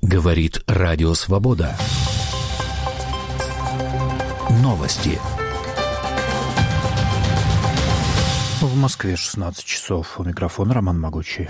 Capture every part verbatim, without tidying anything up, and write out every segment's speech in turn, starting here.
Говорит Радио Свобода. Новости. В Москве шестнадцать часов. У микрофона Роман Могучий.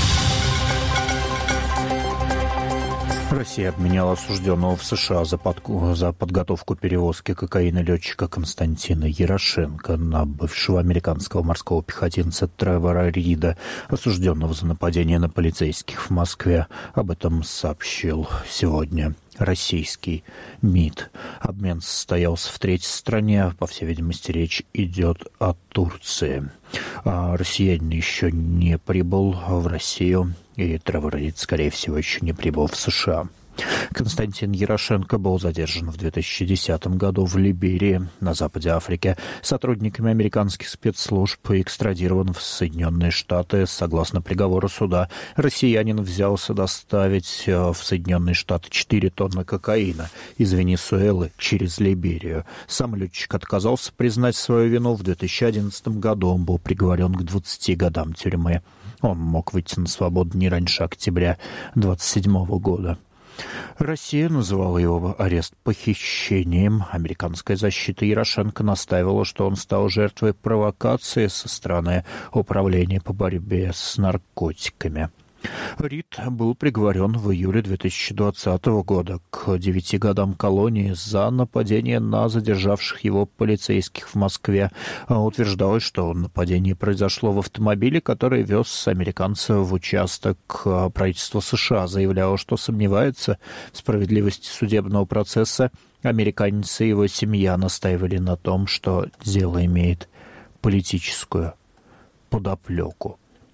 Россия обменяла осужденного в США за, под... за подготовку перевозки кокаина летчика Константина Ярошенко на бывшего американского морского пехотинца Тревора Рида, осужденного за нападение на полицейских в Москве. Об этом сообщил сегодня российский МИД. Обмен состоялся в третьей стране. По всей видимости, речь идет о Турции. А россиянин еще не прибыл в Россию, и Тревор Рид, скорее всего, еще не прибыл в США. Константин Ярошенко был задержан в две тысячи десятом году в Либерии, на западе Африки, сотрудниками американских спецслужб и экстрадирован в Соединенные Штаты. Согласно приговору суда, россиянин взялся доставить в Соединенные Штаты четыре тонны кокаина из Венесуэлы через Либерию. Сам летчик отказался признать свою вину. В две тысячи одиннадцатом году он был приговорен к двадцати годам тюрьмы. Он мог выйти на свободу не раньше октября двадцать седьмого года. Россия называла его арест похищением. Американская защита Ярошенко настаивала, что он стал жертвой провокации со стороны Управления по борьбе с наркотиками. Рид был приговорен в июле две тысячи двадцатого года к девяти годам колонии за нападение на задержавших его полицейских в Москве. Утверждалось, что нападение произошло в автомобиле, который вез американца в участок. Правительство США заявляло, что сомневается в справедливости судебного процесса. Американец и его семья настаивали на том, что дело имеет политическую подоплеку.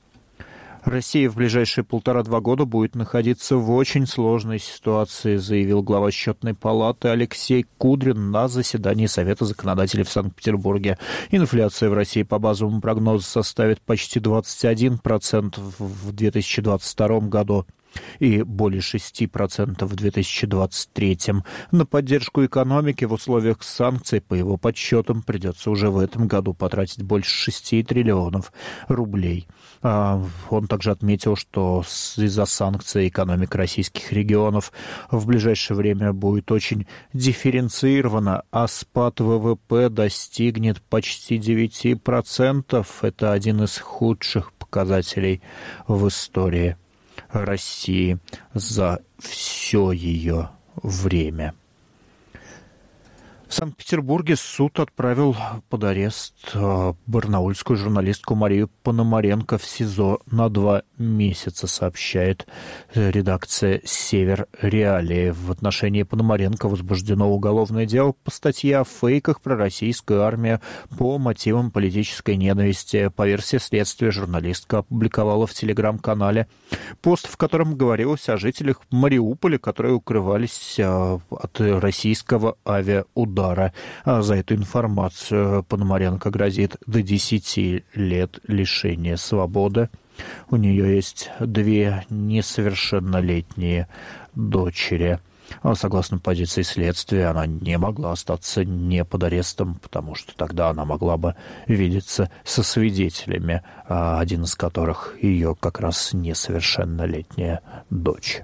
Россия в ближайшие полтора-два года будет находиться в очень сложной ситуации, заявил глава Счетной палаты Алексей Кудрин на заседании Совета законодателей в Санкт-Петербурге. Инфляция в России по базовому прогнозу составит почти двадцать один процент в две тысячи двадцать втором году и более шесть процентов в две тысячи двадцать третьем. На поддержку экономики в условиях санкций, по его подсчетам, придется уже в этом году потратить больше шести триллионов рублей. Он также отметил, что из-за санкций экономика российских регионов в ближайшее время будет очень дифференцирована, а спад ВВП достигнет почти девяти процентов. Это один из худших показателей в истории России за все ее время. В Санкт-Петербурге суд отправил под арест барнаульскую журналистку Марию Пономаренко в СИЗО на два месяца, сообщает редакция «Север Реалии». В отношении Пономаренко возбуждено уголовное дело по статье о фейках про российскую армию по мотивам политической ненависти. По версии следствия, журналистка опубликовала в телеграм-канале пост, в котором говорилось о жителях Мариуполя, которые укрывались от российского авиаудара. За эту информацию Пономаренко грозит до десяти лет лишения свободы. У нее есть две несовершеннолетние дочери. Согласно позиции следствия, она не могла остаться не под арестом, потому что тогда она могла бы видеться со свидетелями, один из которых ее как раз несовершеннолетняя дочь.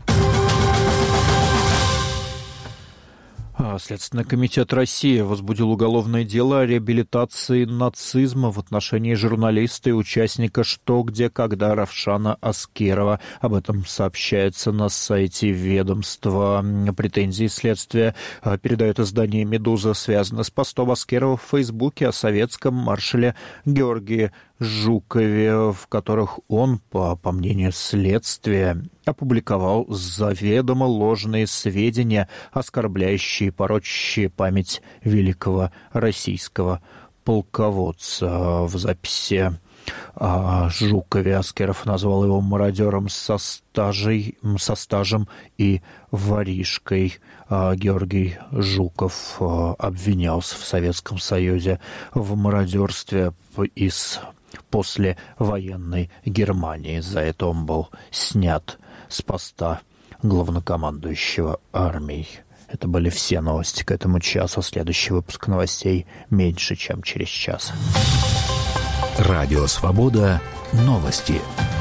Следственный комитет России возбудил уголовное дело о реабилитации нацизма в отношении журналиста и участника «Что, где, когда» Равшана Аскерова. Об этом сообщается на сайте ведомства. Претензии следствия передает издание «Медуза», связаны с постом Аскерова в Фейсбуке о советском маршале Георгии Жукове, в которых он, по, по мнению следствия, опубликовал заведомо ложные сведения, оскорбляющие и порочащие память великого российского полководца. В записи о Жукове Аскеров назвал его мародером со, стажей, со стажем и воришкой. Георгий Жуков обвинялся в Советском Союзе в мародерстве из послевоенной Германии. За это он был снят с поста главнокомандующего армией. Это были все новости к этому часу. Следующий выпуск новостей меньше, чем через час. Радио Свобода. Новости.